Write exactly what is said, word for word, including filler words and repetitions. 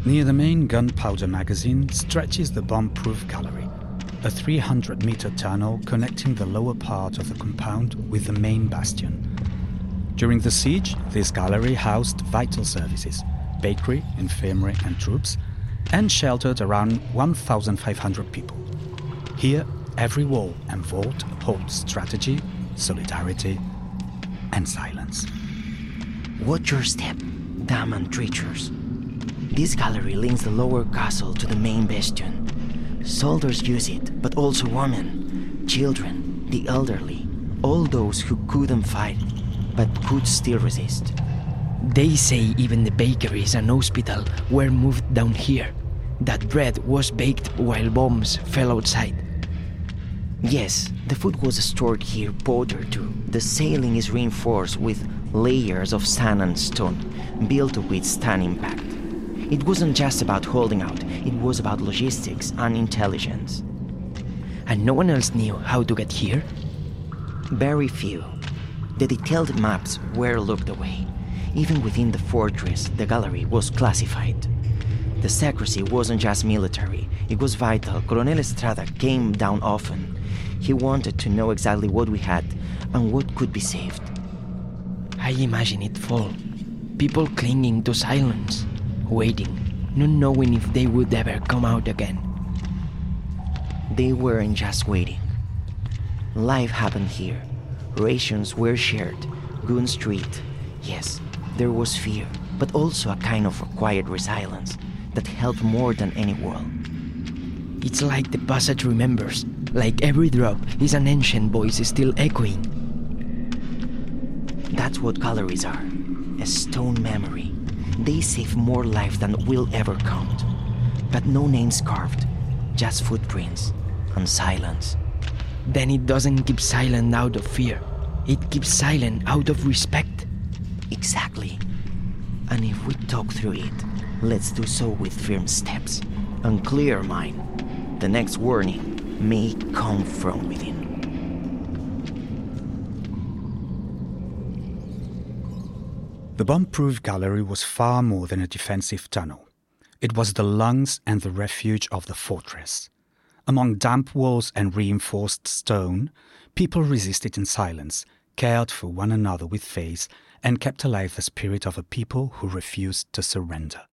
Near the main gunpowder magazine stretches the bomb-proof gallery, a three hundred meter tunnel connecting the lower part of the compound with the main bastion. During the siege, this gallery housed vital services, bakery, infirmary and troops, and sheltered around one thousand five hundred people. Here, every wall and vault holds strategy, solidarity, and silence. Watch your step, damn and treacherous. This gallery links the lower castle to the main bastion. Soldiers use it, but also women, children, the elderly, all those who couldn't fight, but could still resist. They say even the bakeries and hospital were moved down here. That bread was baked while bombs fell outside. Yes, the food was stored here border too. The ceiling is reinforced with layers of sand and stone, built to withstand impact. It wasn't just about holding out, it was about logistics and intelligence. And no one else knew how to get here? Very few. The detailed maps were looked away. Even within the fortress, the gallery was classified. The secrecy wasn't just military, it was vital. Colonel Estrada came down often. He wanted to know exactly what we had and what could be saved. I imagine it fall. People clinging to silence, waiting, not knowing if they would ever come out again. They weren't just waiting. Life happened here. Rations were shared. Goon Street. Yes, there was fear, but also a kind of quiet resilience that helped more than any wall. It's like the passage remembers, like every drop is an ancient voice still echoing. That's what galleries are, a stone memory. They save more life than we'll ever count. But no names carved, just footprints and silence. Then it doesn't keep silent out of fear. It keeps silent out of respect. Exactly. And if we talk through it, let's do so with firm steps and clear mind. The next warning may come from within. The bomb-proof gallery was far more than a defensive tunnel. It was the lungs and the refuge of the fortress. Among damp walls and reinforced stone, people resisted in silence, cared for one another with faith, and kept alive the spirit of a people who refused to surrender.